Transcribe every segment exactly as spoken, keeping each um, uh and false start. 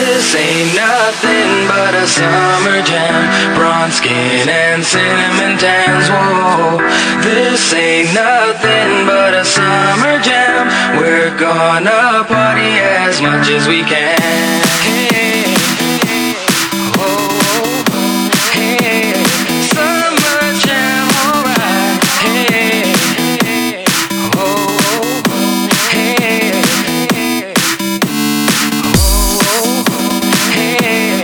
This ain't nothing but a summer jam. Bronze skin and cinnamon tans. Whoa, this ain't nothing but a summer jam. We're gonna party as much as we can. Hey, oh, hey, summer jam, alright. Hey, oh, hey, oh, hey.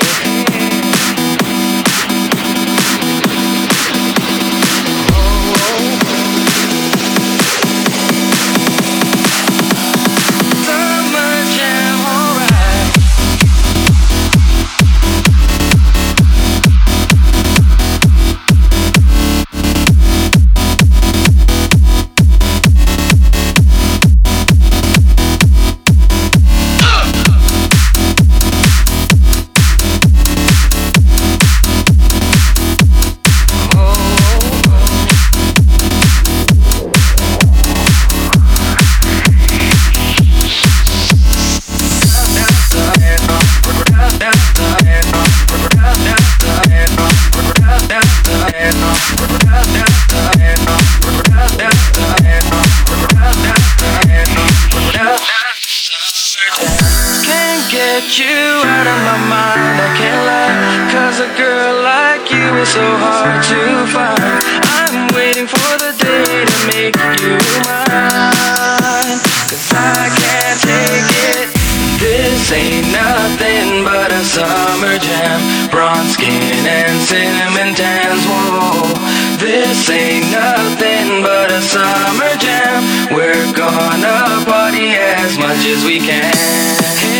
Can't get you out of my mind, I can't lie. Cause a girl like you is so hard to find. I'm waiting for the day to make you mine. Cause I can't take it. This ain't nothing but a summer jam. Bronze skin and cinnamon tans. Whoa, this ain't nothing but a summer jam. We're gonna party as much as we can.